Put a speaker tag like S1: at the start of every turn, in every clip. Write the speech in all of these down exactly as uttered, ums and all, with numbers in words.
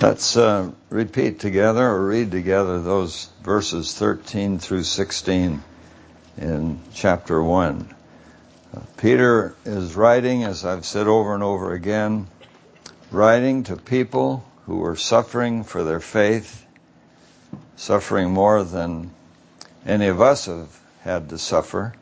S1: Let's uh, repeat together or read together those verses thirteen through sixteen in chapter one. Uh, Peter is writing, as I've said over and over again, writing to people who were suffering for their faith, suffering more than any of us have had to suffer.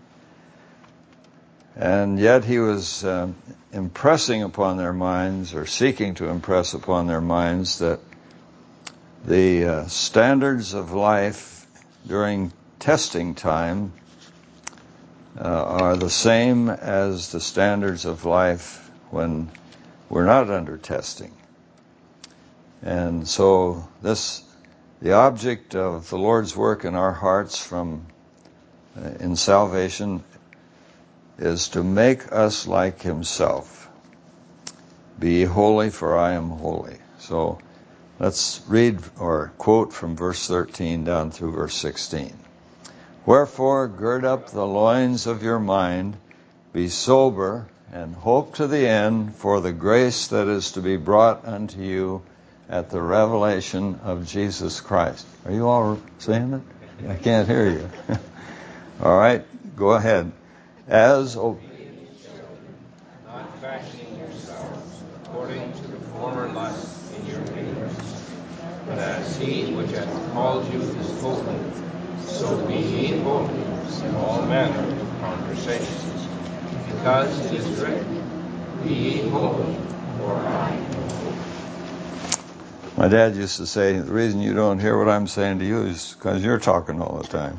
S1: And yet he was uh, impressing upon their minds, or seeking to impress upon their minds, that the uh, standards of life during testing time uh, are the same as the standards of life when we're not under testing. And so this, the object of the Lord's work in our hearts from uh, in salvation is to make us like Himself. Be ye holy, for I am holy. So let's read or quote from verse thirteen down through verse sixteen. Wherefore, gird up the loins of your mind, be sober, and hope to the end for the grace that is to be brought unto you at the revelation of Jesus Christ. Are you all saying it? I can't hear you. All right, go ahead. As
S2: obedient children, not fashioning yourselves according to the former lust in your ignorance, but as He which hath called you is holy, so be ye holy in all manner of conversation. Because it is written, Be ye holy, for I am holy.
S1: My dad used to say, the reason you don't hear what I'm saying to you is because you're talking all the time.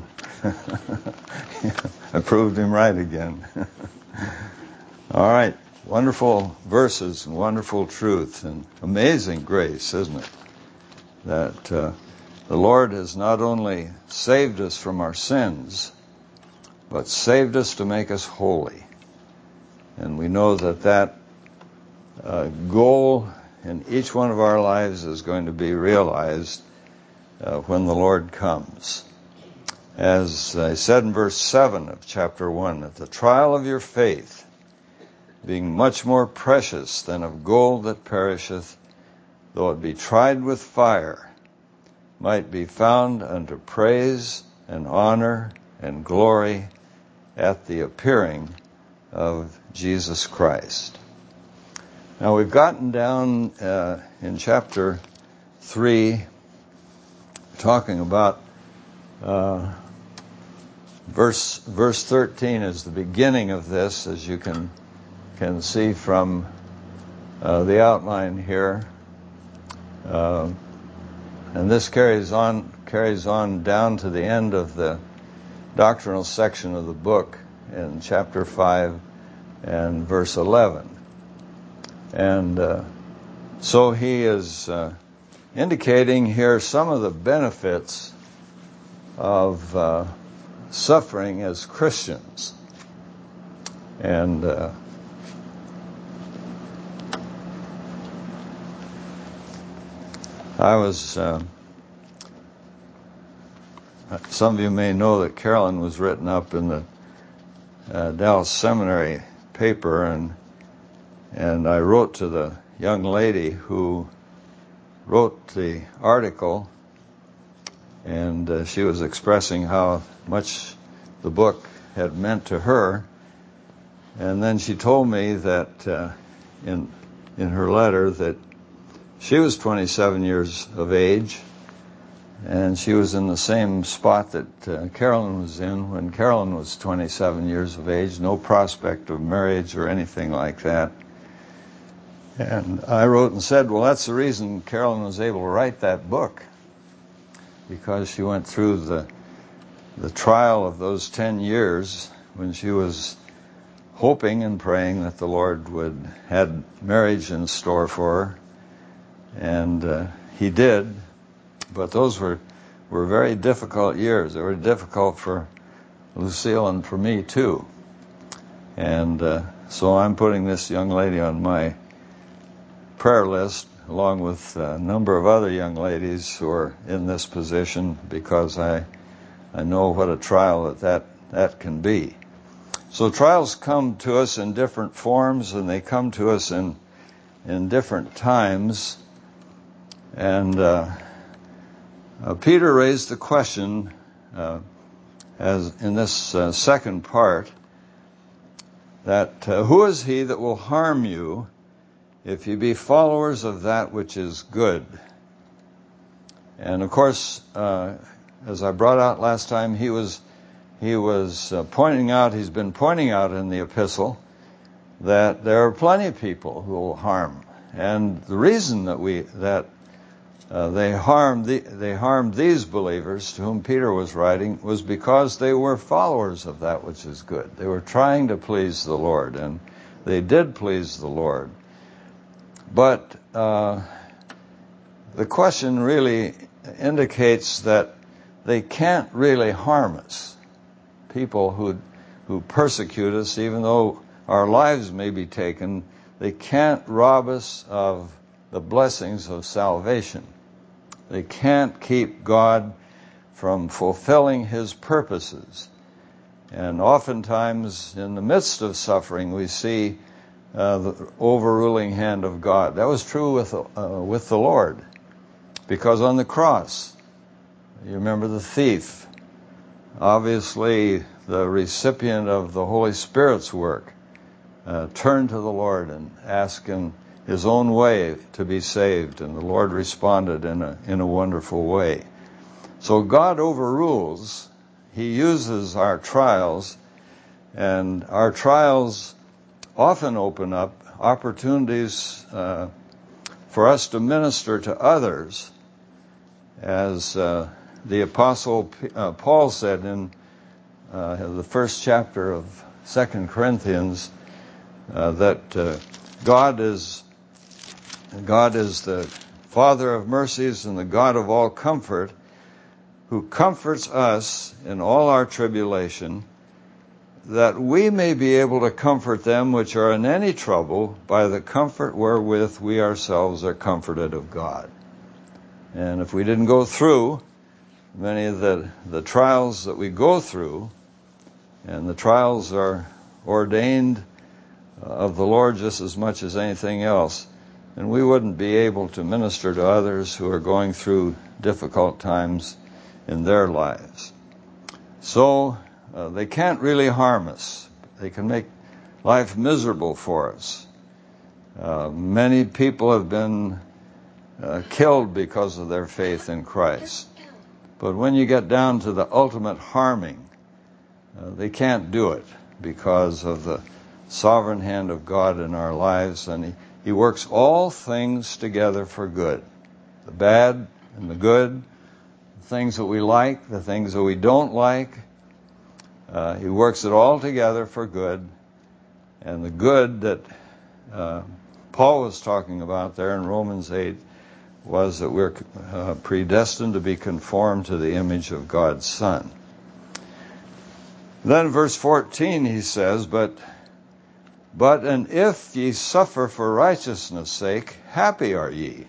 S1: I proved him right again. All right. Wonderful verses and wonderful truth and amazing grace, isn't it? That uh, the Lord has not only saved us from our sins, but saved us to make us holy. And we know that that uh, goal in each one of our lives is going to be realized uh, when the Lord comes. As I said in verse seven of chapter one, that the trial of your faith, being much more precious than of gold that perisheth, though it be tried with fire, might be found unto praise and honor and glory at the appearing of Jesus Christ. Now we've gotten down uh, in chapter three, talking about uh, verse verse thirteen is the beginning of this, as you can can see from uh, the outline here, uh, and this carries on carries on down to the end of the doctrinal section of the book in chapter five and verse eleven. And uh, so he is uh, indicating here some of the benefits of uh, suffering as Christians. And uh, I was, uh, some of you may know that Carolyn was written up in the uh, Dallas Seminary paper, and and I wrote to the young lady who wrote the article, and uh, she was expressing how much the book had meant to her. And then she told me that uh, in in her letter that she was twenty-seven years of age, and she was in the same spot that uh, Carolyn was in when Carolyn was twenty-seven years of age, no prospect of marriage or anything like that. And I wrote and said, well, that's the reason Carolyn was able to write that book, because she went through the the trial of those ten years when she was hoping and praying that the Lord would had marriage in store for her. And uh, He did, but those were, were very difficult years. They were difficult for Lucille and for me too. And uh, so I'm putting this young lady on my prayer list, along with a number of other young ladies who are in this position, because I I know what a trial that that, that can be. So trials come to us in different forms, and they come to us in in different times. And uh, uh, Peter raised the question, uh, as in this uh, second part, that uh, who is he that will harm you if you be followers of that which is good? And of course, uh, as I brought out last time, he was he was uh, pointing out, he's been pointing out in the epistle that there are plenty of people who will harm. And the reason that we that uh, they harmed the, they harmed these believers to whom Peter was writing was because they were followers of that which is good. They were trying to please the Lord, and they did please the Lord. But uh, the question really indicates that they can't really harm us. People who who persecute us, even though our lives may be taken, they can't rob us of the blessings of salvation. They can't keep God from fulfilling His purposes. And oftentimes, in the midst of suffering, we see uh, the overruling hand of God. That was true with uh, with the Lord, because on the cross, you remember the thief, obviously the recipient of the Holy Spirit's work, uh, turned to the Lord and asked in his own way to be saved, and the Lord responded in a in a wonderful way. So God overrules. He uses our trials, and our trials often open up opportunities uh, for us to minister to others, as uh, the Apostle uh, Paul said in uh, the first chapter of Second Corinthians, uh, that uh, God is God is the Father of mercies and the God of all comfort, who comforts us in all our tribulation, that we may be able to comfort them which are in any trouble by the comfort wherewith we ourselves are comforted of God. And if we didn't go through many of the, the trials that we go through, and the trials are ordained of the Lord just as much as anything else, and we wouldn't be able to minister to others who are going through difficult times in their lives. So uh, they can't really harm us. They can make life miserable for us. Uh, many people have been uh, killed because of their faith in Christ. But when you get down to the ultimate harming, uh, they can't do it because of the sovereign hand of God in our lives, and He, he works all things together for good. The bad and the good, the things that we like, the things that we don't like. Uh, he works it all together for good. And the good that uh, Paul was talking about there in Romans eight was that we're uh, predestined to be conformed to the image of God's Son. Then verse fourteen he says, But But and if ye suffer for righteousness' sake, happy are ye.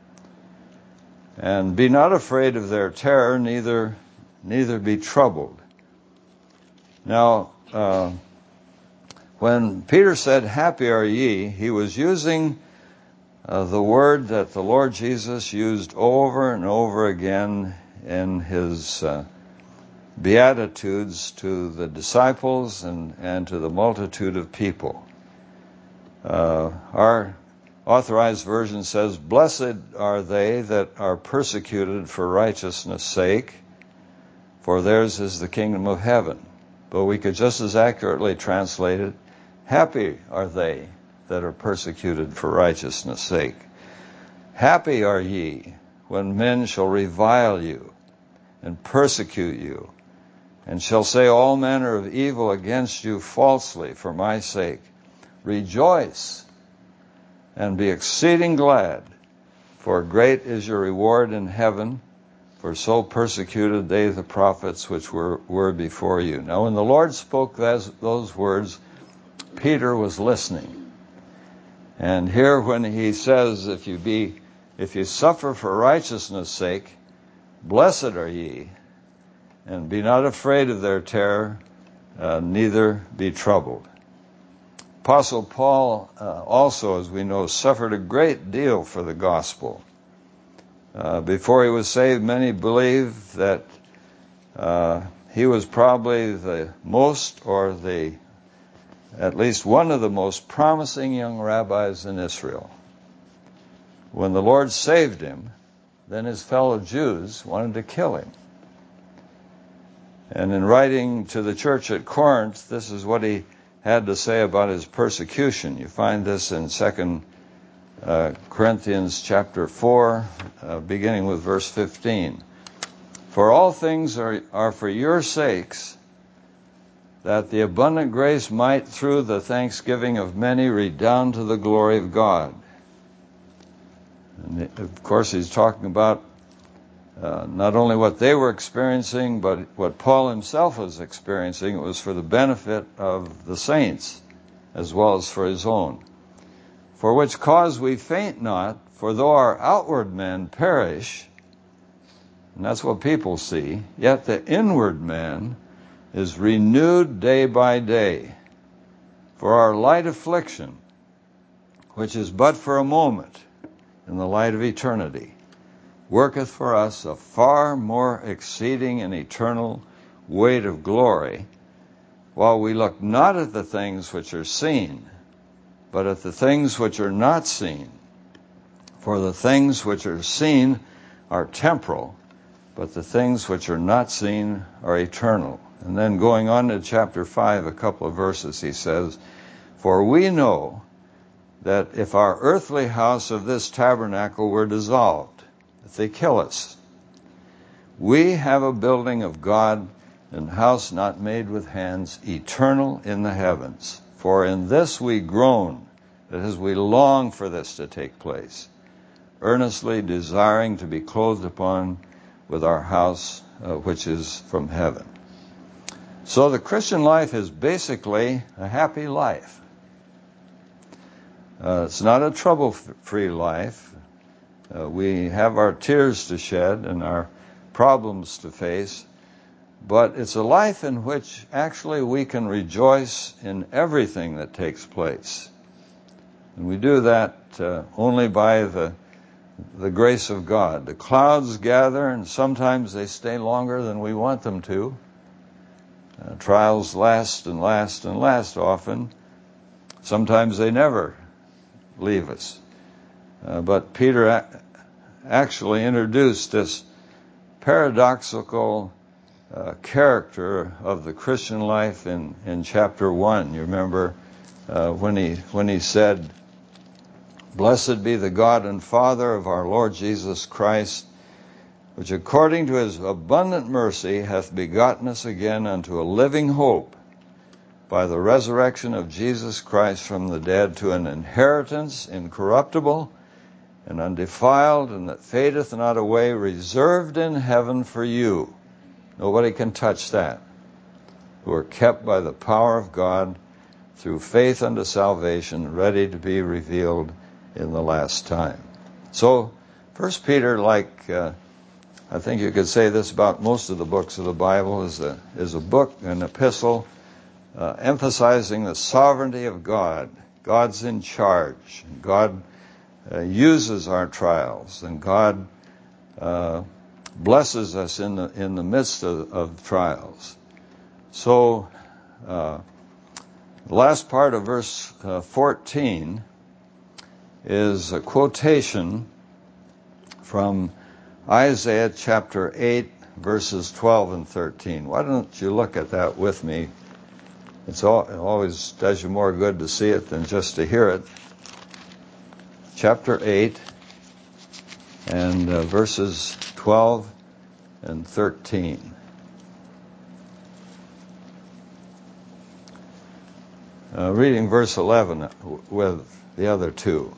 S1: And be not afraid of their terror, neither neither be troubled. Now, uh, when Peter said, happy are ye, he was using uh, the word that the Lord Jesus used over and over again in his uh, Beatitudes to the disciples and, and to the multitude of people. Uh, our Authorized Version says, Blessed are they that are persecuted for righteousness' sake, for theirs is the kingdom of heaven. But we could just as accurately translate it, Happy are they that are persecuted for righteousness' sake. Happy are ye when men shall revile you and persecute you, and shall say all manner of evil against you falsely for my sake. Rejoice and be exceeding glad, for great is your reward in heaven, for so persecuted they the prophets which were, were before you. Now when the Lord spoke those, those words, Peter was listening. And here when he says, if you be, if you suffer for righteousness' sake, blessed are ye, and be not afraid of their terror, uh, neither be troubled. Apostle Paul uh, also, as we know, suffered a great deal for the gospel. Uh, before he was saved, many believed that uh, he was probably the most, or the at least one of the most promising young rabbis in Israel. When the Lord saved him, then his fellow Jews wanted to kill him. And in writing to the church at Corinth, this is what he had to say about his persecution. You find this in Second uh, Corinthians chapter four, uh, beginning with verse fifteen. For all things are, are for your sakes, that the abundant grace might through the thanksgiving of many redound to the glory of God. And of course, he's talking about uh, not only what they were experiencing, but what Paul himself was experiencing. It was for the benefit of the saints, as well as for his own. For which cause we faint not, for though our outward man perish, and that's what people see, yet the inward man is renewed day by day. For our light affliction, which is but for a moment, in the light of eternity, worketh for us a far more exceeding and eternal weight of glory, while we look not at the things which are seen, but at the things which are not seen. For the things which are seen are temporal, but the things which are not seen are eternal. And then going on to chapter five, a couple of verses, he says, For we know that if our earthly house of this tabernacle were dissolved, if they kill us, we have a building of God, an house not made with hands, eternal in the heavens. For in this we groan, that is, we long for this to take place, earnestly desiring to be clothed upon with our house, uh, which is from heaven. So the Christian life is basically a happy life. Uh, it's not a trouble-free life. Uh, we have our tears to shed and our problems to face, but it's a life in which actually we can rejoice in everything that takes place. And we do that uh, only by the the grace of God. The clouds gather, and sometimes they stay longer than we want them to. Uh, trials last and last and last often. Sometimes they never leave us. Uh, but Peter a- actually introduced this paradoxical uh, character of the Christian life in, in chapter one. You remember uh, when he when he said, Blessed be the God and Father of our Lord Jesus Christ, which according to his abundant mercy hath begotten us again unto a living hope by the resurrection of Jesus Christ from the dead, to an inheritance incorruptible and undefiled, and that fadeth not away, reserved in heaven for you. Nobody can touch that. Who are kept by the power of God through faith unto salvation, ready to be revealed in the last time. So, First Peter, like uh, I think you could say this about most of the books of the Bible, is a is a book, an epistle, uh, emphasizing the sovereignty of God. God's in charge. God uh, uses our trials, and God uh, blesses us in the in the midst of, of trials. So, uh, the last part of verse uh, fourteen is a quotation from Isaiah chapter eight, verses twelve and thirteen. Why don't you look at that with me? It's all, it always does you more good to see it than just to hear it. Chapter eight and uh, verses twelve and thirteen. Uh, reading verse eleven with the other two.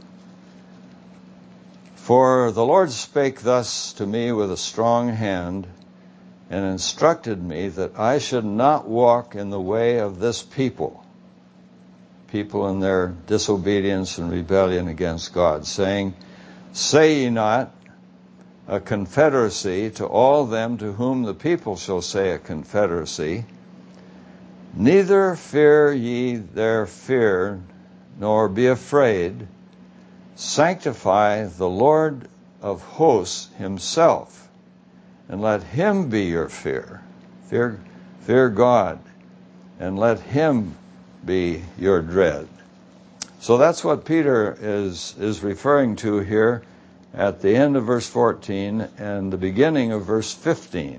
S1: For the Lord spake thus to me with a strong hand, and instructed me that I should not walk in the way of this people, people in their disobedience and rebellion against God, saying, Say ye not a confederacy to all them to whom the people shall say a confederacy, neither fear ye their fear, nor be afraid. Sanctify the Lord of hosts himself, and let him be your fear. Fear, fear God, and let him be your dread. So that's what Peter is, is referring to here at the end of verse fourteen and the beginning of verse fifteen,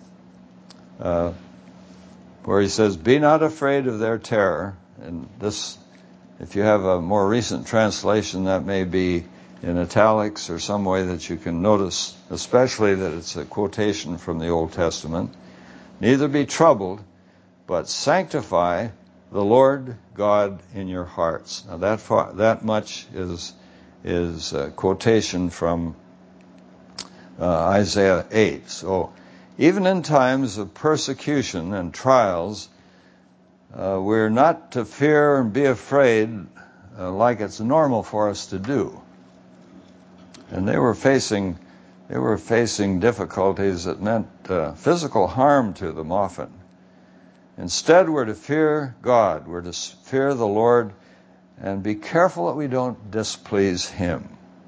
S1: uh, where he says, "Be not afraid of their terror." And this, if you have a more recent translation, that may be in italics or some way that you can notice, especially that it's a quotation from the Old Testament. "Neither be troubled, but sanctify the Lord God in your hearts." Now that far, that much is is a quotation from uh, Isaiah eight. So even in times of persecution and trials, uh, we're not to fear and be afraid uh, like it's normal for us to do. And they were facing they were facing difficulties that meant uh, physical harm to them often. Instead, we're to fear God. We're to fear the Lord and be careful that we don't displease him.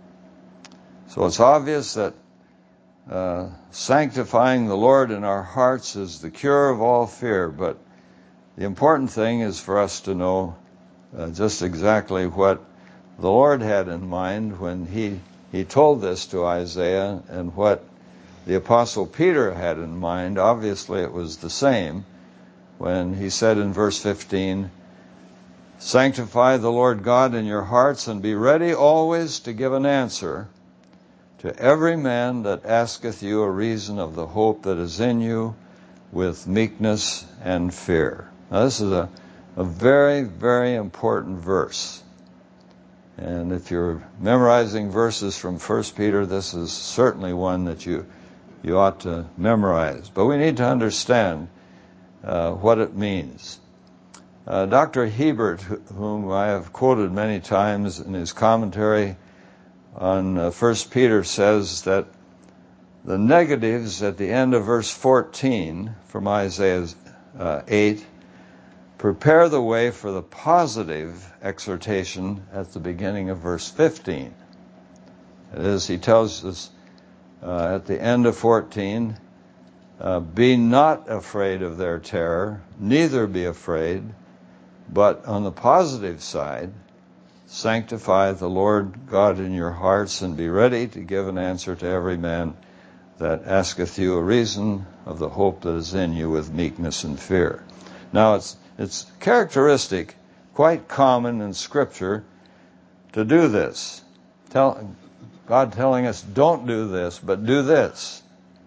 S1: So it's obvious that uh, sanctifying the Lord in our hearts is the cure of all fear, but the important thing is for us to know uh, just exactly what the Lord had in mind when he, he told this to Isaiah, and what the Apostle Peter had in mind. Obviously, it was the same when he said in verse fifteen, "Sanctify the Lord God in your hearts, and be ready always to give an answer to every man that asketh you a reason of the hope that is in you, with meekness and fear." Now, this is a, a very, very important verse. And if you're memorizing verses from First Peter, this is certainly one that you, you ought to memorize. But we need to understand uh, what it means. Uh, Doctor Hebert, whom I have quoted many times in his commentary on uh, First Peter, says that the negatives at the end of verse fourteen from Isaiah uh, eight prepare the way for the positive exhortation at the beginning of verse fifteen. It is, he tells us uh, at the end of fourteen, uh, "Be not afraid of their terror, neither be afraid, but on the positive side, sanctify the Lord God in your hearts, and be ready to give an answer to every man that asketh you a reason of the hope that is in you, with meekness and fear." Now, it's it's characteristic, quite common in Scripture, to do this. Tell, God telling us, don't do this, but do this.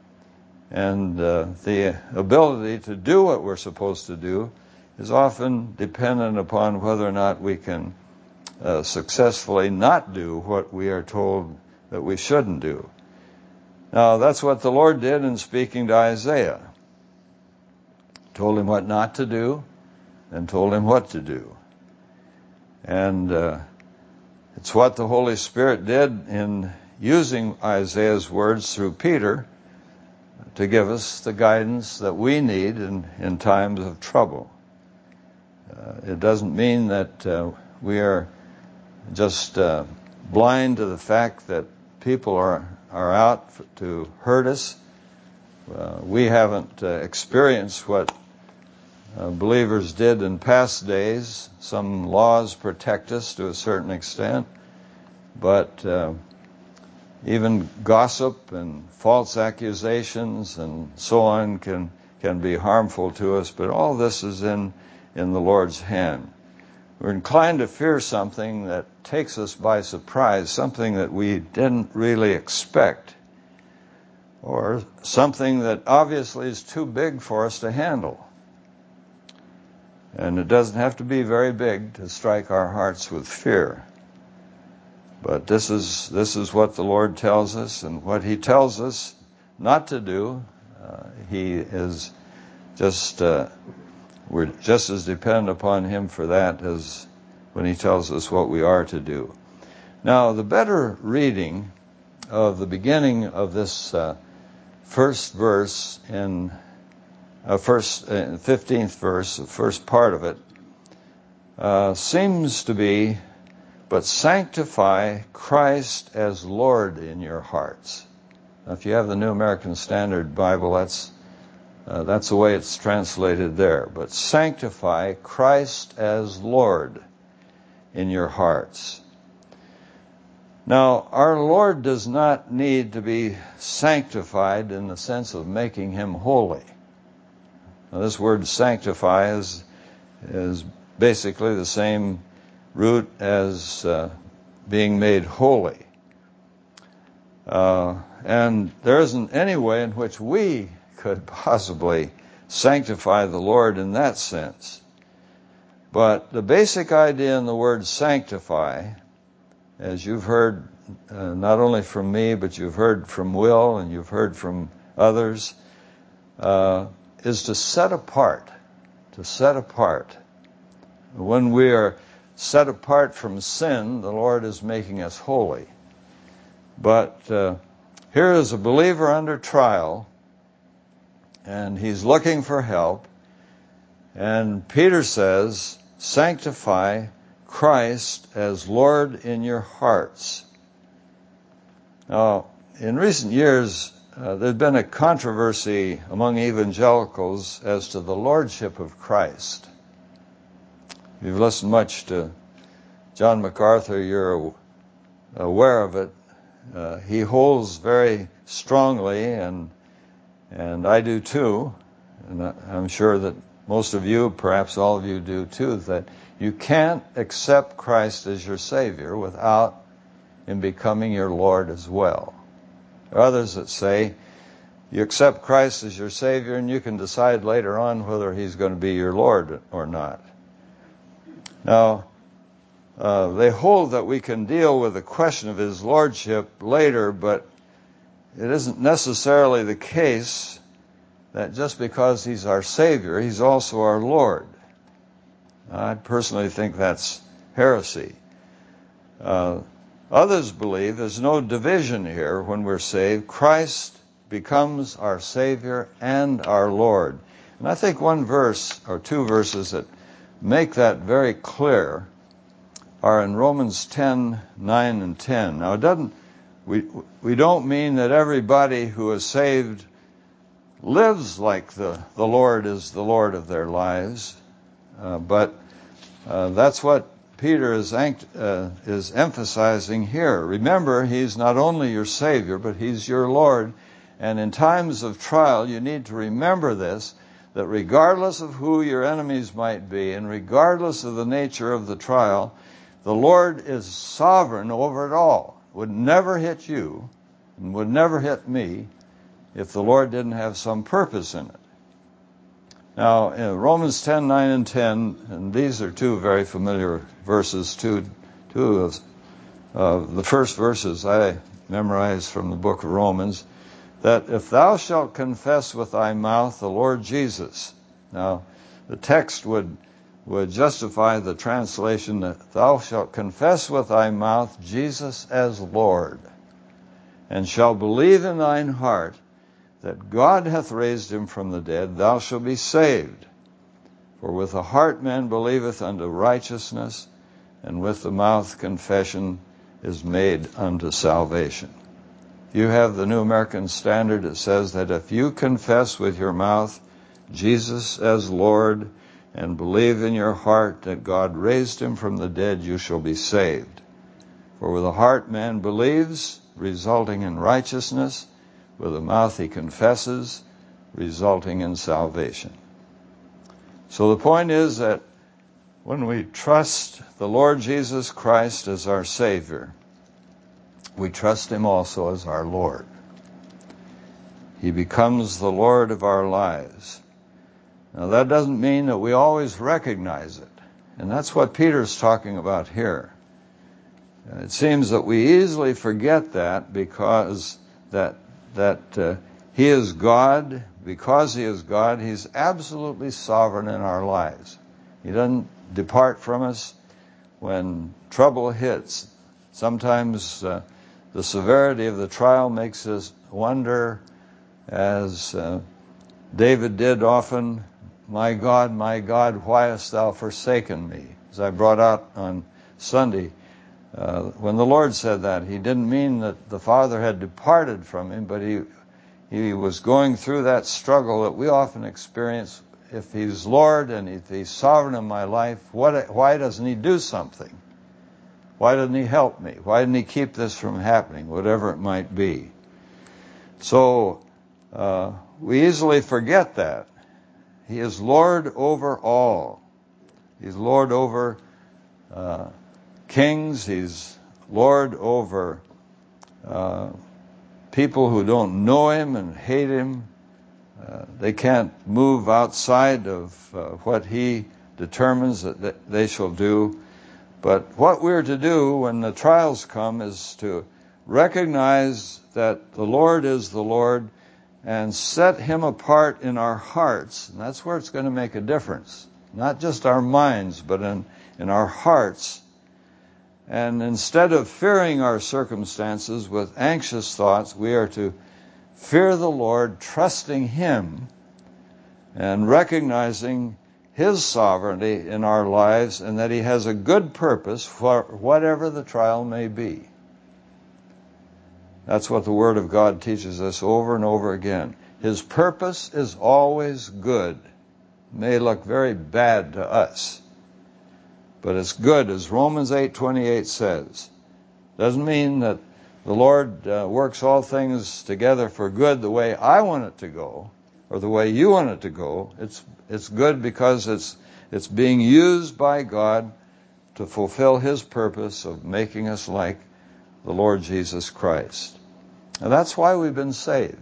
S1: And uh, the ability to do what we're supposed to do is often dependent upon whether or not we can uh, successfully not do what we are told that we shouldn't do. Now, that's what the Lord did in speaking to Isaiah. Told him what not to do, and told him what to do. And uh, it's what the Holy Spirit did in using Isaiah's words through Peter to give us the guidance that we need in, in times of trouble. Uh, it doesn't mean that uh, we are just uh, blind to the fact that people are, are out for, to hurt us. Uh, we haven't uh, experienced what Uh, believers did in past days. Some laws protect us to a certain extent, but uh, even gossip and false accusations and so on can can be harmful to us. But all this is in in the Lord's hand. We're inclined to fear something that takes us by surprise, something that we didn't really expect, or something that obviously is too big for us to handle. And it doesn't have to be very big to strike our hearts with fear. But this is this is what the Lord tells us, and what he tells us not to do, uh, he is just, uh, we're just as dependent upon him for that as when he tells us what we are to do. Now, the better reading of the beginning of this uh, first verse in Uh, first, uh, fifteenth verse, the first part of it, uh, seems to be but sanctify Christ as Lord in your hearts. Now, if you have the New American Standard Bible, that's uh, that's the way it's translated there. But sanctify Christ as Lord in your hearts. Now, our Lord does not need to be sanctified in the sense of making him holy. Now, this word sanctify is, is basically the same root as uh, being made holy. Uh, and there isn't any way in which we could possibly sanctify the Lord in that sense. But the basic idea in the word sanctify, as you've heard uh, not only from me, but you've heard from Will and you've heard from others, uh, is to set apart, to set apart. When we are set apart from sin, the Lord is making us holy. But uh, here is a believer under trial, and he's looking for help. And Peter says, sanctify Christ as Lord in your hearts. Now, in recent years, uh, there's been a controversy among evangelicals as to the lordship of Christ. If you've listened much to John MacArthur, you're aware of it. Uh, he holds very strongly, and and I do too, and I'm sure that most of you, perhaps all of you do too, that you can't accept Christ as your Savior without Him becoming your Lord as well. There are others that say you accept Christ as your Savior and you can decide later on whether He's going to be your Lord or not. Now, uh, they hold that we can deal with the question of His Lordship later, but it isn't necessarily the case that just because He's our Savior, He's also our Lord. I personally think that's heresy. Uh, others believe there's no division here when we're saved. Christ becomes our Savior and our Lord. And I think one verse or two verses that make that very clear are in Romans ten, nine and ten. Now, it doesn't, we, we don't mean that everybody who is saved lives like the, the Lord is the Lord of their lives. Uh, but uh, that's what Peter is, uh, is emphasizing here. Remember, He's not only your Savior, but He's your Lord. And in times of trial, you need to remember this, that regardless of who your enemies might be, and regardless of the nature of the trial, the Lord is sovereign over it all. Would never hit you, and would never hit me, if the Lord didn't have some purpose in it. Now, in Romans ten, nine and ten, and these are two very familiar verses, two, two of uh, the first verses I memorized from the book of Romans, that if thou shalt confess with thy mouth the Lord Jesus. Now, the text would would justify the translation that thou shalt confess with thy mouth Jesus as Lord, and shalt believe in thine heart that God hath raised him from the dead, thou shalt be saved. For with the heart man believeth unto righteousness, and with the mouth confession is made unto salvation. You have the New American Standard. It says that if you confess with your mouth Jesus as Lord and believe in your heart that God raised him from the dead, you shall be saved. For with the heart man believes, resulting in righteousness. With the mouth he confesses, resulting in salvation. So the point is that when we trust the Lord Jesus Christ as our Savior, we trust Him also as our Lord. He becomes the Lord of our lives. Now, that doesn't mean that we always recognize it. And that's what Peter's talking about here. It seems that we easily forget that because that that uh, He is God. Because He is God, He's absolutely sovereign in our lives. He doesn't depart from us when trouble hits. Sometimes uh, the severity of the trial makes us wonder, as uh, David did often, my God, my God, why hast thou forsaken me? As I brought out on Sunday, Uh, when the Lord said that, he didn't mean that the Father had departed from him, but he he was going through that struggle that we often experience. If he's Lord and if he's sovereign in my life, what, why doesn't he do something? Why doesn't he help me? Why didn't he keep this from happening, whatever it might be? So uh, we easily forget that. He is Lord over all. He's Lord over uh, kings. He's Lord over uh, people who don't know him and hate him. Uh, they can't move outside of uh, what he determines that they shall do. But what we're to do when the trials come is to recognize that the Lord is the Lord and set him apart in our hearts. And that's where it's going to make a difference. Not just our minds, but in, in our hearts. And instead of fearing our circumstances with anxious thoughts, we are to fear the Lord, trusting him and recognizing his sovereignty in our lives and that he has a good purpose for whatever the trial may be. That's what the Word of God teaches us over and over again. His purpose is always good. It may look very bad to us, but it's good, as Romans eight twenty-eight says. Doesn't mean that the Lord uh, works all things together for good the way I want it to go, or the way you want it to go. It's it's good because it's it's being used by God to fulfill his purpose of making us like the Lord Jesus Christ. And that's why we've been saved.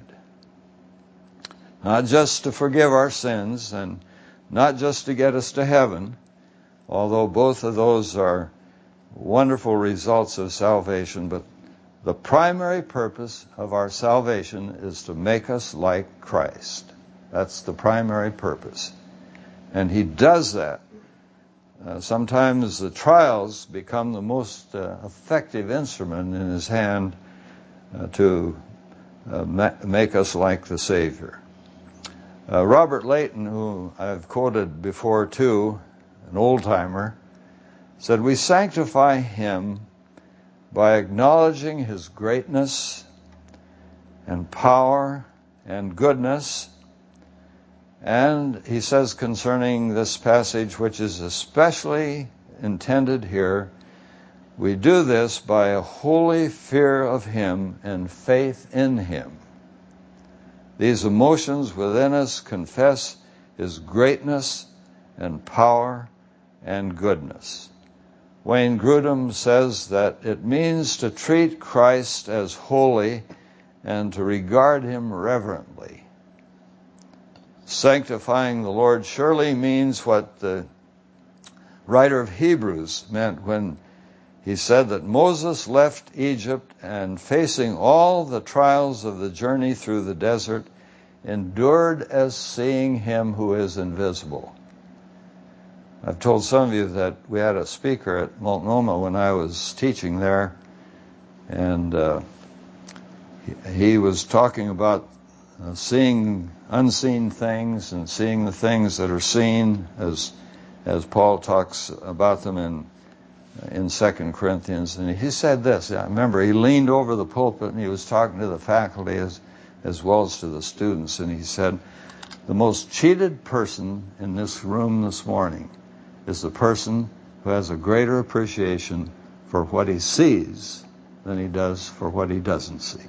S1: Not just to forgive our sins and not just to get us to heaven, although both of those are wonderful results of salvation, but the primary purpose of our salvation is to make us like Christ. That's the primary purpose. And he does that. Uh, sometimes the trials become the most uh, effective instrument in his hand uh, to uh, ma- make us like the Savior. Uh, Robert Layton, who I've quoted before too, an old-timer, said, "We sanctify him by acknowledging his greatness and power and goodness." And he says concerning this passage, which is especially intended here, we do this by a holy fear of him and faith in him. These emotions within us confess his greatness and power and goodness. Wayne Grudem says that it means to treat Christ as holy and to regard him reverently. Sanctifying the Lord surely means what the writer of Hebrews meant when he said that Moses left Egypt and, facing all the trials of the journey through the desert, endured as seeing him who is invisible. I've told some of you that we had a speaker at Multnomah when I was teaching there, and uh, he, he was talking about uh, seeing unseen things and seeing the things that are seen, as as Paul talks about them in in Second Corinthians. And he said this. I remember he leaned over the pulpit and he was talking to the faculty as as well as to the students, and he said, "The most cheated person in this room this morning is the person who has a greater appreciation for what he sees than he does for what he doesn't see."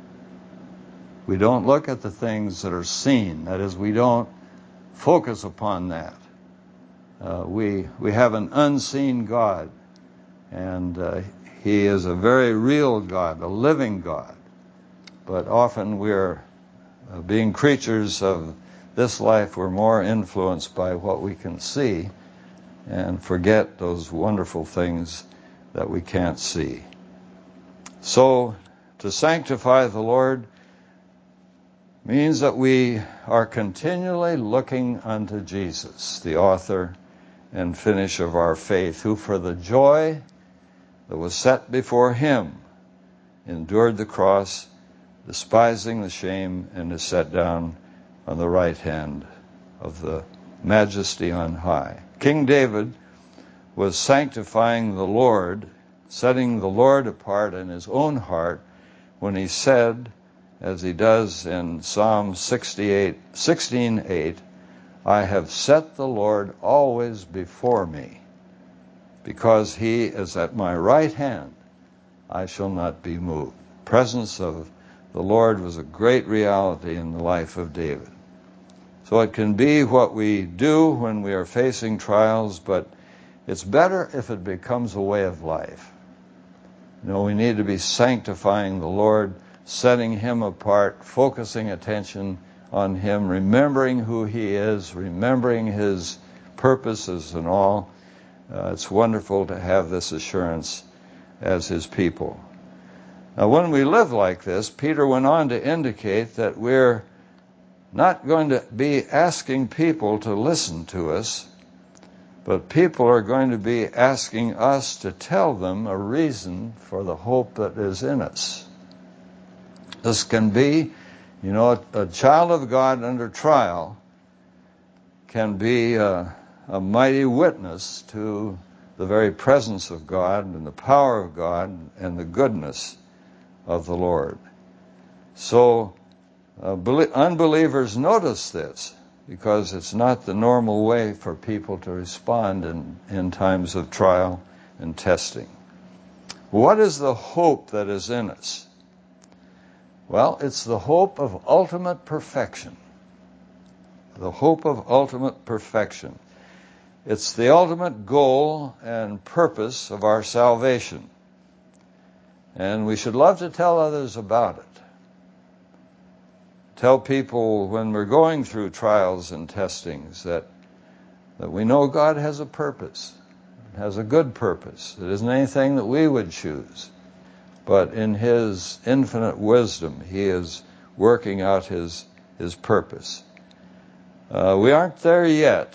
S1: We don't look at the things that are seen. That is, we don't focus upon that. Uh, we we have an unseen God, and uh, he is a very real God, a living God. But often we're, uh, being creatures of this life, we're more influenced by what we can see and forget those wonderful things that we can't see. So, to sanctify the Lord means that we are continually looking unto Jesus, the author and finish of our faith, who for the joy that was set before him endured the cross, despising the shame, and is set down on the right hand of the Majesty on high. King David was sanctifying the Lord setting the Lord apart in his own heart when he said, as he does in Psalm sixty-eight, sixteen eight, I have set the Lord always before me. Because he is at my right hand, I shall not be moved. The presence of the Lord was a great reality in the life of David. So it can be what we do when we are facing trials, but it's better if it becomes a way of life. You know, we need to be sanctifying the Lord, setting him apart, focusing attention on him, remembering who he is, remembering his purposes and all. Uh, it's wonderful to have this assurance as his people. Now, when we live like this, Peter went on to indicate that we're not going to be asking people to listen to us, but people are going to be asking us to tell them a reason for the hope that is in us. This can be, you know, a, a child of God under trial can be a, a mighty witness to the very presence of God and the power of God and the goodness of the Lord. So uh, unbelievers notice this because it's not the normal way for people to respond in, in times of trial and testing. What is the hope that is in us? Well, it's the hope of ultimate perfection. The hope of ultimate perfection. It's the ultimate goal and purpose of our salvation. And we should love to tell others about it. Tell people when we're going through trials and testings that, that we know God has a purpose, has a good purpose. It isn't anything that we would choose, but in his infinite wisdom, he is working out his, his purpose. Uh, we aren't there yet,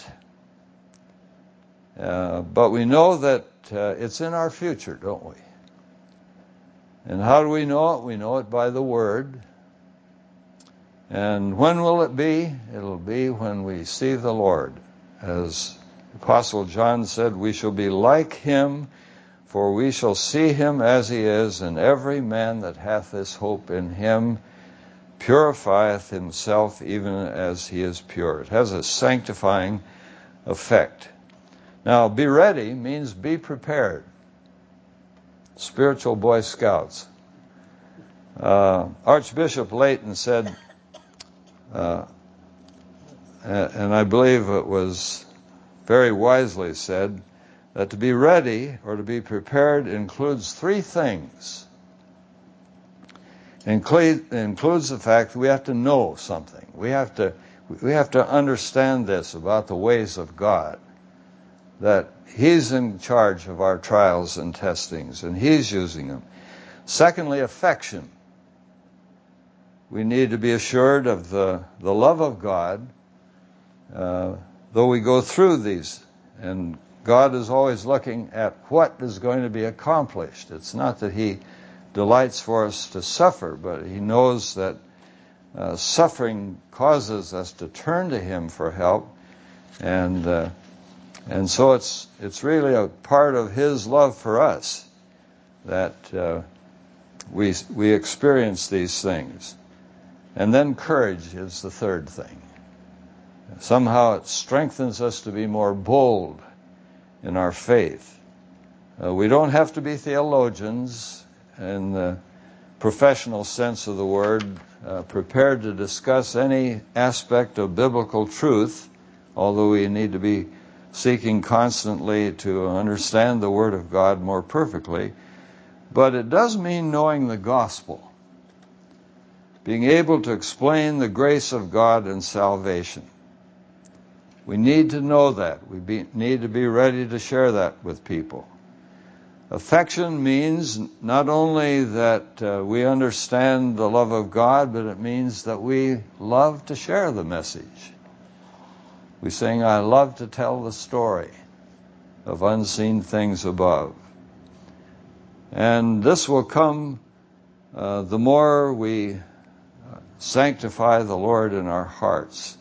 S1: uh, but we know that uh, it's in our future, don't we? And how do we know it? We know it by the Word. And when will it be? It'll be when we see the Lord. As Apostle John said, we shall be like him, for we shall see him as he is, and every man that hath this hope in him purifieth himself even as he is pure. It has a sanctifying effect. Now, be ready means be prepared. Spiritual Boy Scouts. Uh, Archbishop Layton said, uh, and I believe it was very wisely said, that to be ready or to be prepared includes three things. Include, includes the fact that we have to know something. We have to, we have to understand this about the ways of God, that he's in charge of our trials and testings, and he's using them. Secondly, affection. We need to be assured of the, the love of God, uh, though we go through these. And God is always looking at what is going to be accomplished. It's not that he delights for us to suffer, but he knows that uh, suffering causes us to turn to him for help. And uh, and so it's it's really a part of his love for us that uh, we we experience these things. And then courage is the third thing. Somehow it strengthens us to be more bold in our faith. Uh, we don't have to be theologians in the professional sense of the word, uh, prepared to discuss any aspect of biblical truth, although we need to be seeking constantly to understand the Word of God more perfectly. But it does mean knowing the gospel, being able to explain the grace of God and salvation. We need to know that. We be, need to be ready to share that with people. Affection means not only that uh, we understand the love of God, but it means that we love to share the message. We sing, I love to tell the story of unseen things above. And this will come uh, the more we sanctify the Lord in our hearts.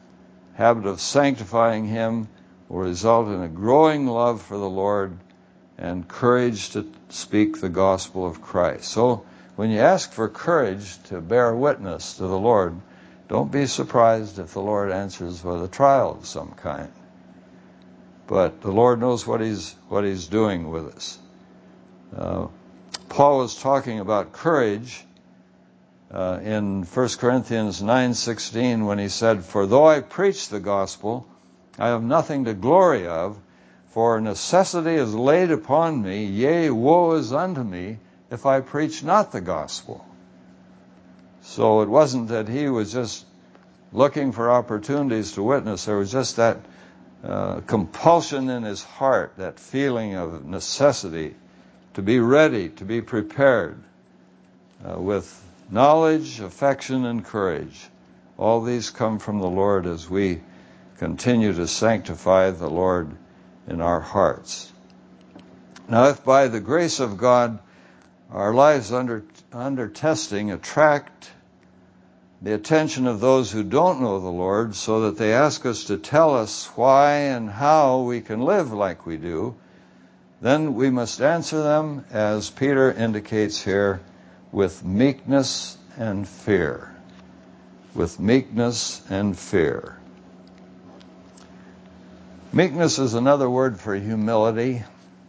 S1: Habit of sanctifying him will result in a growing love for the Lord and courage to speak the gospel of Christ. So when you ask for courage to bear witness to the Lord, don't be surprised if the Lord answers with a trial of some kind. But the Lord knows what he's what he's doing with us. Uh, Paul was talking about courage uh, in First Corinthians nine sixteen when he said, "For though I preach the gospel, I have nothing to glory of, for necessity is laid upon me, yea, woe is unto me, if I preach not the gospel." So it wasn't that he was just looking for opportunities to witness. There was just that uh, compulsion in his heart, that feeling of necessity to be ready, to be prepared uh, with knowledge, affection, and courage. All these come from the Lord as we continue to sanctify the Lord in our hearts. Now, if by the grace of God our lives under under testing attract the attention of those who don't know the Lord, so that they ask us to tell us why and how we can live like we do, then we must answer them, as Peter indicates here, with meekness and fear. With meekness and fear. Meekness is another word for humility.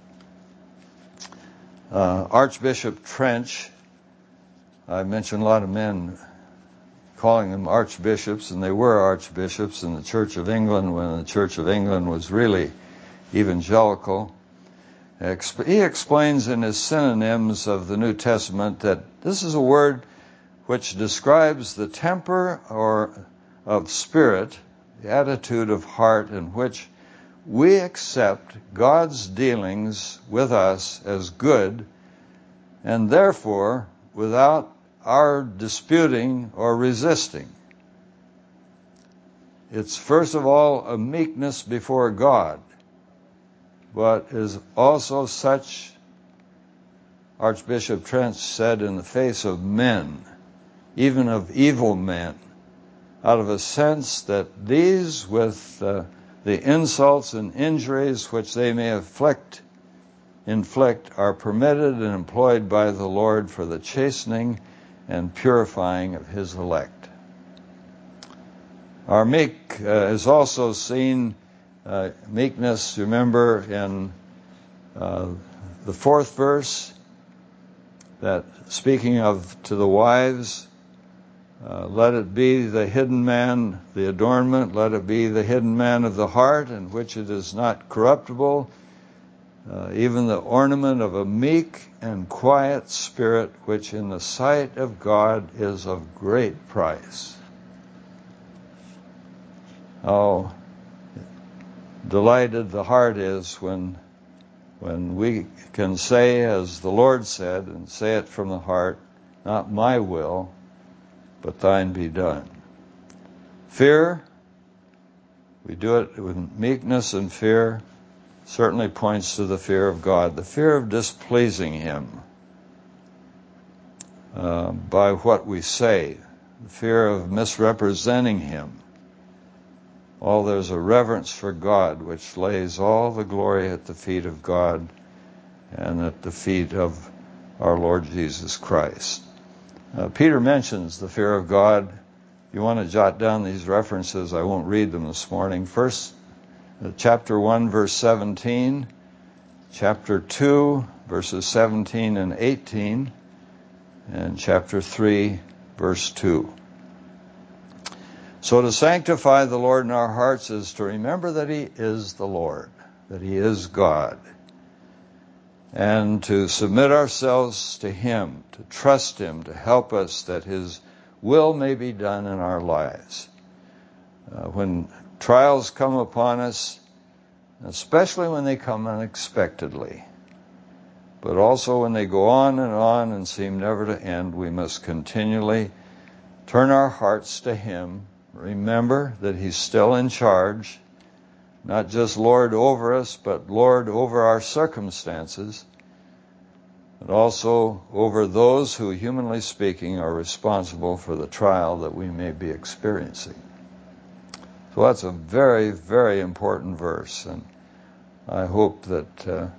S1: Uh, Archbishop Trench, I mentioned a lot of men calling them archbishops, and they were archbishops in the Church of England when the Church of England was really evangelical. He explains in his synonyms of the New Testament that this is a word which describes the temper or of spirit, the attitude of heart in which we accept God's dealings with us as good, and therefore without our disputing or resisting. It's first of all a meekness before God, but is also such, Archbishop Trench said, in the face of men, even of evil men, out of a sense that these, with uh, the insults and injuries which they may afflict, inflict, are permitted and employed by the Lord for the chastening and purifying of his elect. Our meek uh, is also seen, uh, meekness, remember, in uh, the fourth verse, that speaking of to the wives, uh, let it be the hidden man, the adornment, let it be the hidden man of the heart, in which it is not corruptible, Uh, even the ornament of a meek and quiet spirit, which in the sight of God is of great price. How delighted the heart is when, when we can say, as the Lord said, and say it from the heart, not my will, but thine be done. Fear, we do it with meekness and fear, certainly points to the fear of God, the fear of displeasing him uh, by what we say, the fear of misrepresenting him. Oh, there's a reverence for God which lays all the glory at the feet of God and at the feet of our Lord Jesus Christ. Uh, Peter mentions the fear of God. If you want to jot down these references, I won't read them this morning. First, chapter one, verse seventeen, chapter two, verses seventeen and eighteen, and chapter three, verse two. So to sanctify the Lord in our hearts is to remember that he is the Lord, that he is God, and to submit ourselves to him, to trust him, to help us that his will may be done in our lives. Uh, when trials come upon us, especially when they come unexpectedly, but also when they go on and on and seem never to end, we must continually turn our hearts to him. Remember that he's still in charge, not just Lord over us, but Lord over our circumstances, and also over those who, humanly speaking, are responsible for the trial that we may be experiencing. So that's a very, very important verse, and I hope that uh,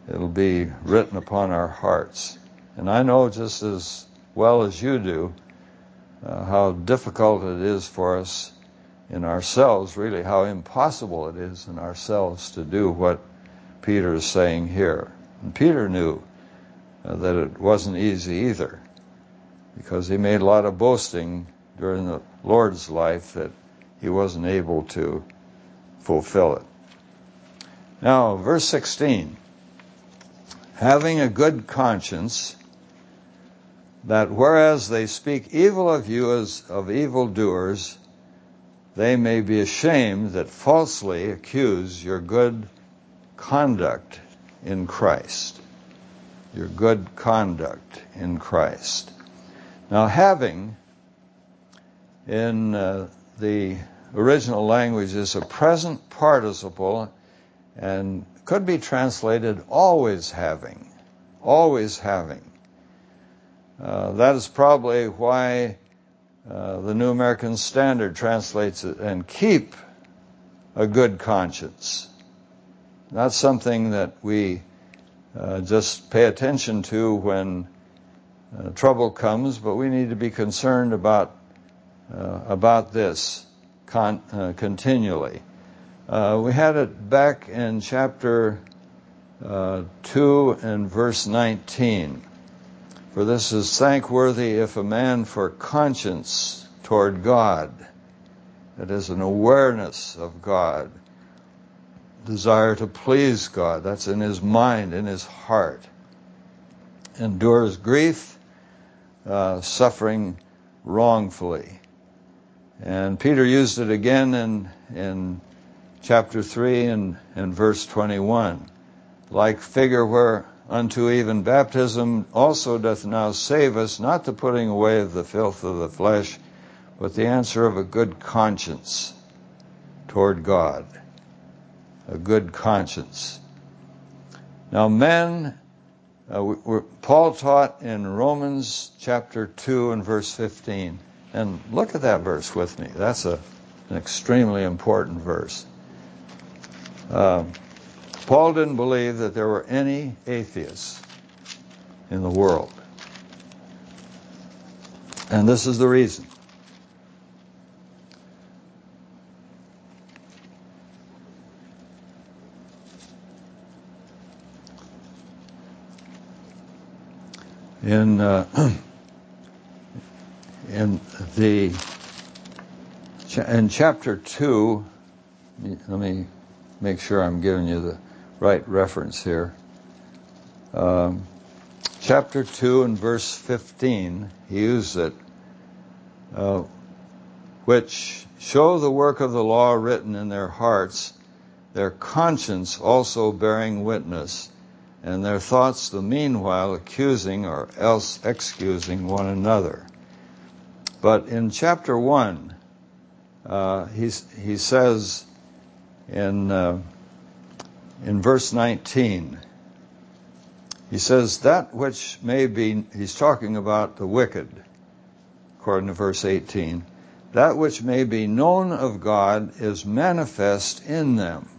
S1: It'll be written upon our hearts. And I know just as well as you do uh, how difficult it is for us in ourselves, really how impossible it is in ourselves to do what Peter is saying here. And Peter knew uh, that it wasn't easy either, because he made a lot of boasting during the Lord's life that he wasn't able to fulfill it. Now, verse sixteen, having a good conscience, that whereas they speak evil of you as of evildoers, they may be ashamed that falsely accuse your good conduct in Christ. Your good conduct in Christ. Now, having in uh, the original language is a present participle and could be translated always having. Always having. Uh, that is probably why uh, the New American Standard translates it, and keep a good conscience. Not something that we uh, just pay attention to when uh, trouble comes, but we need to be concerned about uh, about this con- uh, continually. Uh, we had it back in chapter uh, two and verse nineteen. For this is thankworthy if a man for conscience toward God, that is an awareness of God, desire to please God, that's in his mind, in his heart, endures grief, uh, suffering wrongfully. And Peter used it again in in chapter three and, and verse twenty-one. Like figure whereunto even baptism also doth now save us, not the putting away of the filth of the flesh, but the answer of a good conscience toward God. A good conscience. Now men, uh, we're, Paul taught in Romans chapter two and verse fifteen. And look at that verse with me. That's a, an extremely important verse. Uh, Paul didn't believe that there were any atheists in the world. And this is the reason. In uh, in the in chapter two, let me make sure I'm giving you the right reference here. Um, chapter two and verse fifteen, he used it, uh, which show the work of the law written in their hearts, their conscience also bearing witness, and their thoughts the meanwhile accusing or else excusing one another. But in chapter one, uh, he he says in uh, in verse nineteen, he says that which may be, he's talking about the wicked, according to verse eighteen, that which may be known of God is manifest in them.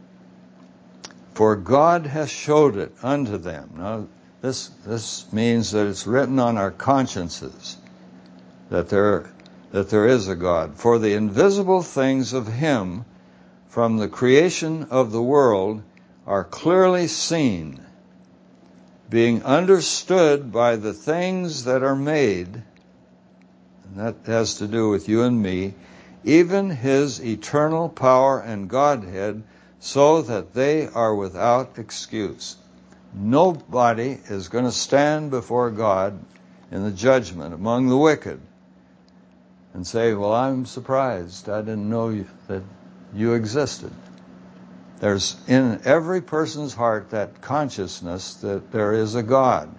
S1: For God hath showed it unto them. Now, this this means that it's written on our consciences that there that there is a God. For the invisible things of Him from the creation of the world are clearly seen, being understood by the things that are made, and that has to do with you and me, even His eternal power and Godhead, so that they are without excuse. Nobody is going to stand before God in the judgment among the wicked and say, well, I'm surprised. I didn't know you, that you existed. There's in every person's heart that consciousness that there is a God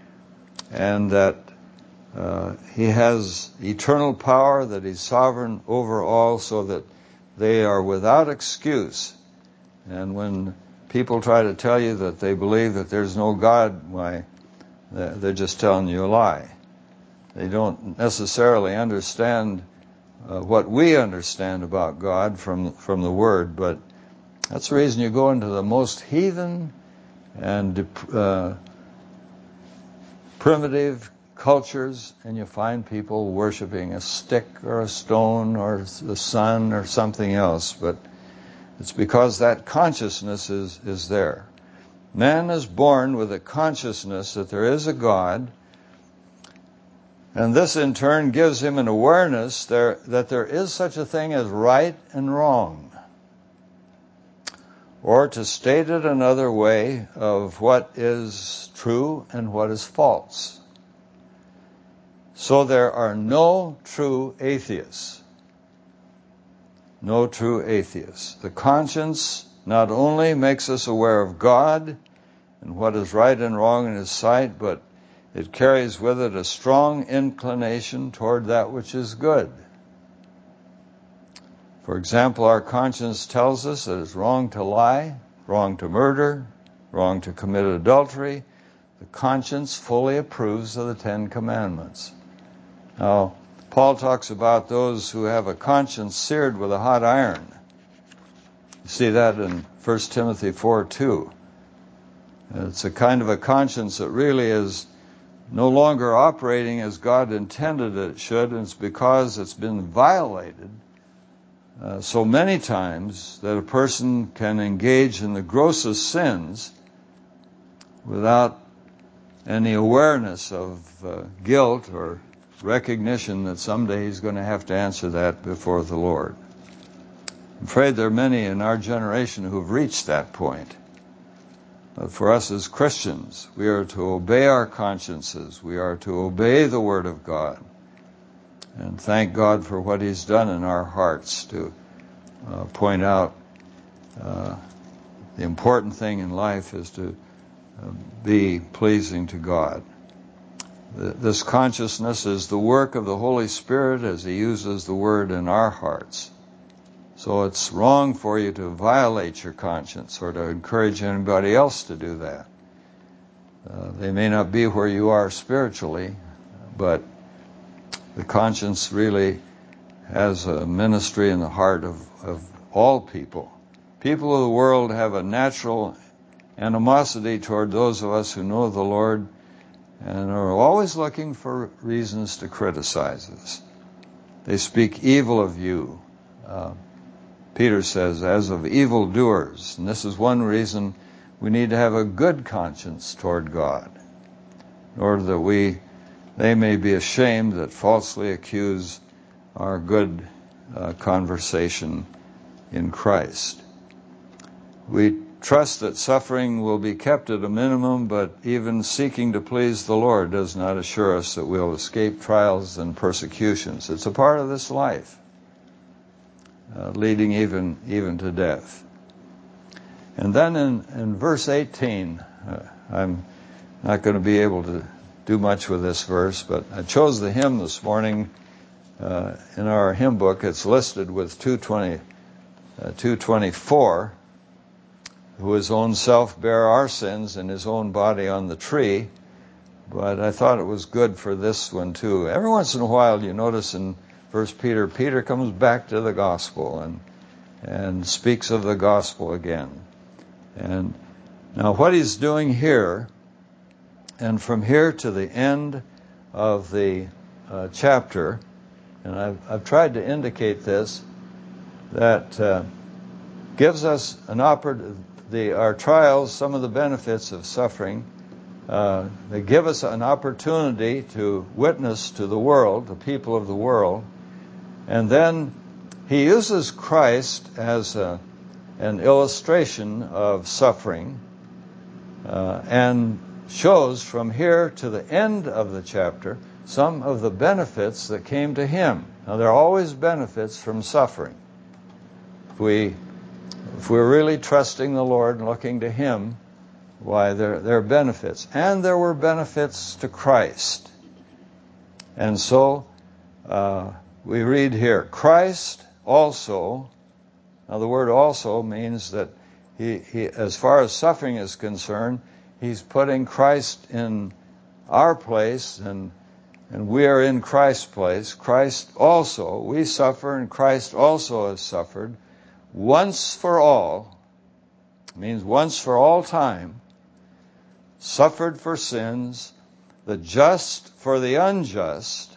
S1: and that uh, He has eternal power, that He's sovereign over all, so that they are without excuse. And when people try to tell you that they believe that there's no God, why, they're just telling you a lie. They don't necessarily understand uh, what we understand about God from from the Word, but that's the reason you go into the most heathen and uh, primitive cultures, and you find people worshiping a stick or a stone or the sun or something else, but it's because that consciousness is, is there. Man is born with a consciousness that there is a God, and this in turn gives him an awareness there, that there is such a thing as right and wrong. Or to state it another way, of what is true and what is false. So there are no true atheists. No true atheists. The conscience not only makes us aware of God and what is right and wrong in His sight, but it carries with it a strong inclination toward that which is good. For example, our conscience tells us that it's wrong to lie, wrong to murder, wrong to commit adultery. The conscience fully approves of the Ten Commandments. Now, Paul talks about those who have a conscience seared with a hot iron. You see that in First Timothy four two. It's a kind of a conscience that really is no longer operating as God intended it should, and it's because it's been violated uh, so many times that a person can engage in the grossest sins without any awareness of uh, guilt or recognition that someday he's going to have to answer that before the Lord. I'm afraid there are many in our generation who have reached that point. But for us as Christians, we are to obey our consciences. We are to obey the Word of God. And thank God for what He's done in our hearts to uh, point out uh, the important thing in life is to uh, be pleasing to God. This consciousness is the work of the Holy Spirit as He uses the Word in our hearts. So it's wrong for you to violate your conscience or to encourage anybody else to do that. Uh, they may not be where you are spiritually, but the conscience really has a ministry in the heart of, of all people. People of the world have a natural animosity toward those of us who know the Lord and are always looking for reasons to criticize us. They speak evil of you. Uh, Peter says, as of evildoers. And this is one reason we need to have a good conscience toward God, in order that we, they may be ashamed that falsely accuse our good uh, conversation in Christ. We trust that suffering will be kept at a minimum, but even seeking to please the Lord does not assure us that we'll escape trials and persecutions. It's a part of this life. Uh, leading even even to death. And then in, in verse eighteen, uh, I'm not going to be able to do much with this verse, but I chose the hymn this morning. Uh, in our hymn book, it's listed with two twenty, uh, two twenty-four, who his own self bare our sins in his own body on the tree. But I thought it was good for this one too. Every once in a while you notice in First Peter, Peter comes back to the gospel and and speaks of the gospel again. And now what he's doing here, and from here to the end of the uh, chapter, and I've, I've tried to indicate this, that uh, gives us an opportunity, our trials, some of the benefits of suffering, uh, they give us an opportunity to witness to the world, the people of the world. And then he uses Christ as a, an illustration of suffering uh, and shows from here to the end of the chapter some of the benefits that came to him. Now, there are always benefits from suffering. If, we, if we're really trusting the Lord and looking to Him, why, there, there are benefits. And there were benefits to Christ. And so, uh, we read here, Christ also, now the word also means that he, he, as far as suffering is concerned, he's putting Christ in our place, and and we are in Christ's place. Christ also, we suffer, and Christ also has suffered once for all, means once for all time, suffered for sins, the just for the unjust,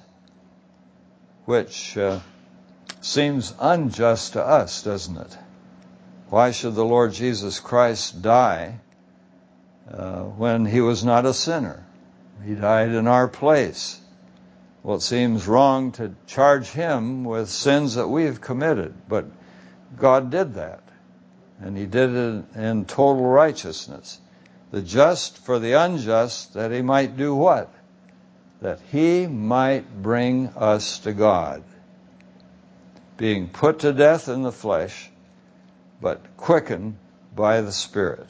S1: which uh, seems unjust to us, doesn't it? Why should the Lord Jesus Christ die uh, when he was not a sinner? He died in our place. Well, it seems wrong to charge him with sins that we have committed, but God did that, and he did it in total righteousness. The just for the unjust, that he might do what? That he might bring us to God, being put to death in the flesh, but quickened by the Spirit.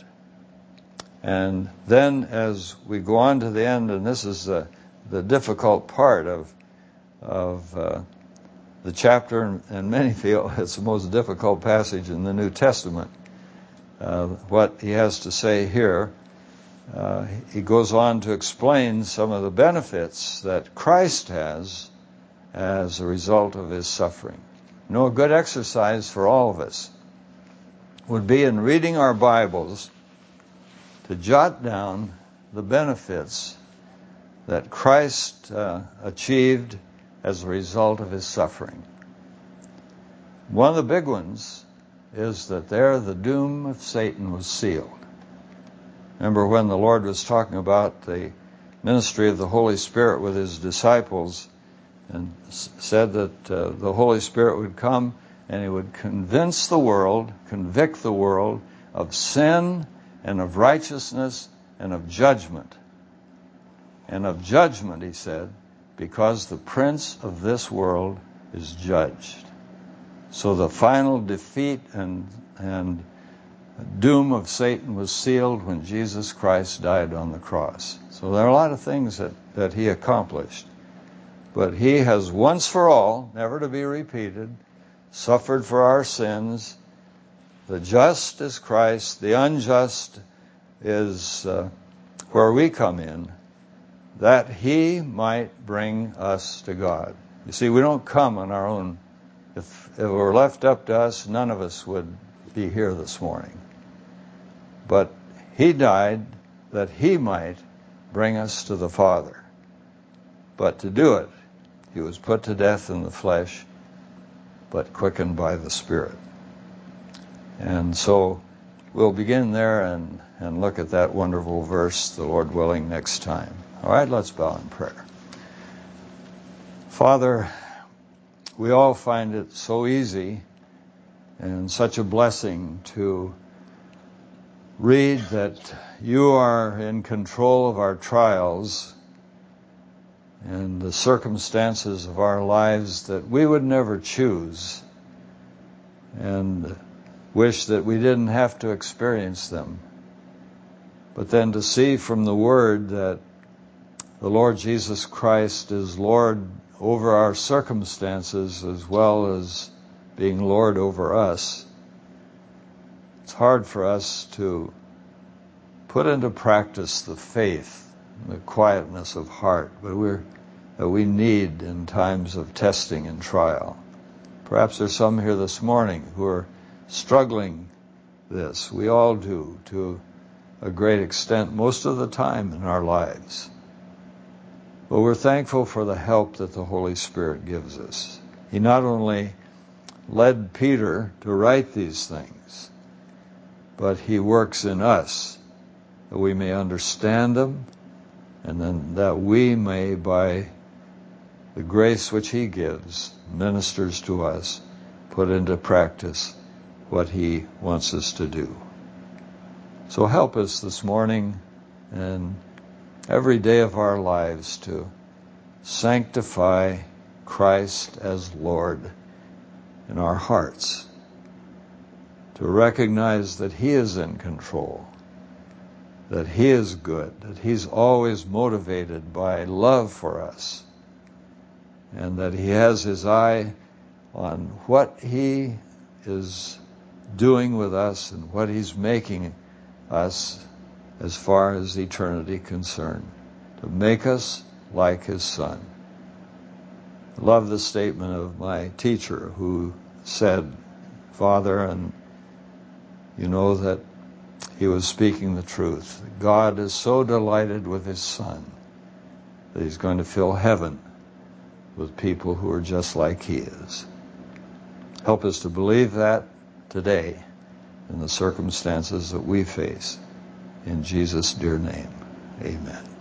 S1: And then as we go on to the end, and this is the, the difficult part of, of uh, the chapter, and, and many feel it's the most difficult passage in the New Testament, uh, what he has to say here, uh, he goes on to explain some of the benefits that Christ has as a result of his suffering. You know, a good exercise for all of us would be in reading our Bibles to jot down the benefits that Christ uh, achieved as a result of his suffering. One of the big ones is that there the doom of Satan was sealed. Remember when the Lord was talking about the ministry of the Holy Spirit with his disciples, and said that uh, the Holy Spirit would come and he would convince the world, convict the world of sin and of righteousness and of judgment. And of judgment, he said, because the prince of this world is judged. So the final defeat and, and doom of Satan was sealed when Jesus Christ died on the cross. So there are a lot of things that, that he accomplished. But he has once for all, never to be repeated, suffered for our sins. The just is Christ, the unjust is uh, where we come in, that he might bring us to God. You see, we don't come on our own. If, if it were left up to us, none of us would be here this morning. But he died that he might bring us to the Father. But to do it, he was put to death in the flesh, but quickened by the Spirit. And so we'll begin there and, and look at that wonderful verse, the Lord willing, next time. All right, let's bow in prayer. Father, we all find it so easy and such a blessing to read that you are in control of our trials and the circumstances of our lives that we would never choose, and wish that we didn't have to experience them. But then to see from the Word that the Lord Jesus Christ is Lord over our circumstances as well as being Lord over us, it's hard for us to put into practice the faith, the quietness of heart, but we're that we need in times of testing and trial. Perhaps there's some here this morning who are struggling this. We all do, to a great extent, most of the time in our lives. But we're thankful for the help that the Holy Spirit gives us. He not only led Peter to write these things, but he works in us that we may understand them, and then that we may, by the grace which he gives, ministers to us, put into practice what he wants us to do. So help us this morning and every day of our lives to sanctify Christ as Lord in our hearts, to recognize that he is in control, that he is good, that he's always motivated by love for us, and that he has his eye on what he is doing with us and what he's making us as far as eternity concerned, to make us like his Son. I love the statement of my teacher who said, Father, and you know that he was speaking the truth. God is so delighted with his Son that he's going to fill heaven with people who are just like he is. Help us to believe that today in the circumstances that we face. In Jesus' dear name, amen.